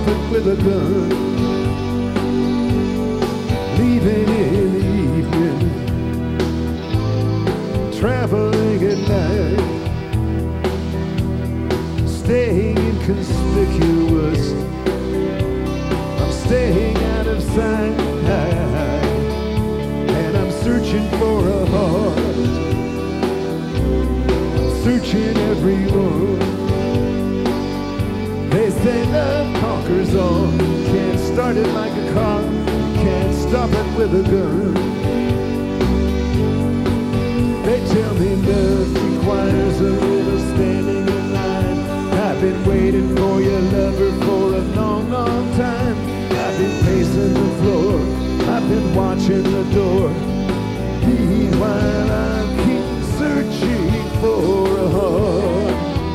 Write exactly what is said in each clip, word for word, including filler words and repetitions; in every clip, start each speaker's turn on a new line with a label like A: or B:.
A: it with a gun. Leaving in the evening, traveling at night, staying inconspicuous. I'm staying out of sight, and I'm searching for a heart. I'm searching everyone. They say love conquers all. Can't start it like a car, can't stop it with a gun. They tell me love requires a little standing in line. I've been waiting for your lover for a long, long time. I've been pacing the floor, I've been watching the door. Meanwhile I keep searching for a heart.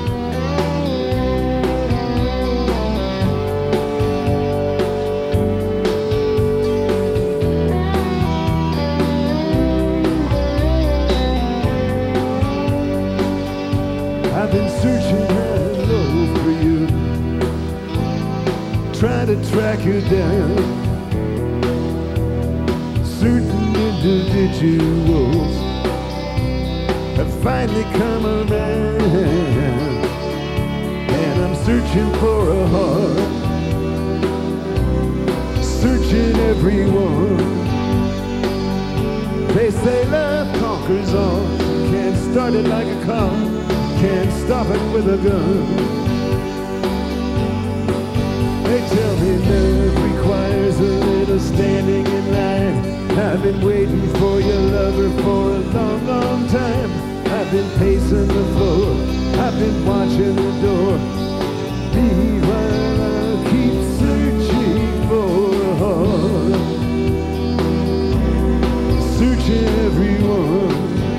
A: I've been searching high and low for you, trying to track you down. Certain individuals have finally come around, and I'm searching for a heart, searching everyone. They say love conquers all. Can't start it like a car, can't stop it with a gun. They tell me love requires a little standing in line. I've been waiting for your lover for a long, long time. I've been pacing the floor, I've been watching the door. Meanwhile I keep searching for a heart, searching everyone.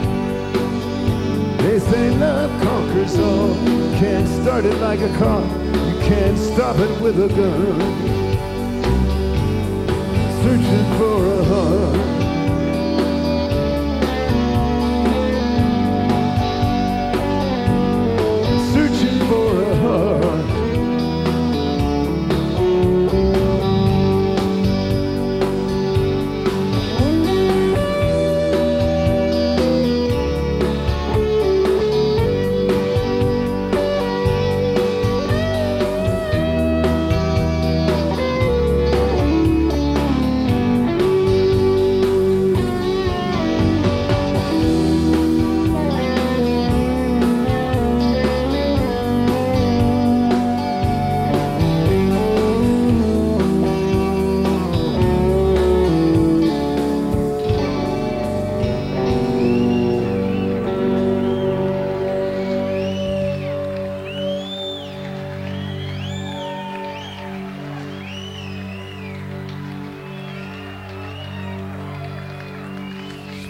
A: They say love conquers all. Can't start it like a car, you can't stop it with a gun. Searching for a heart.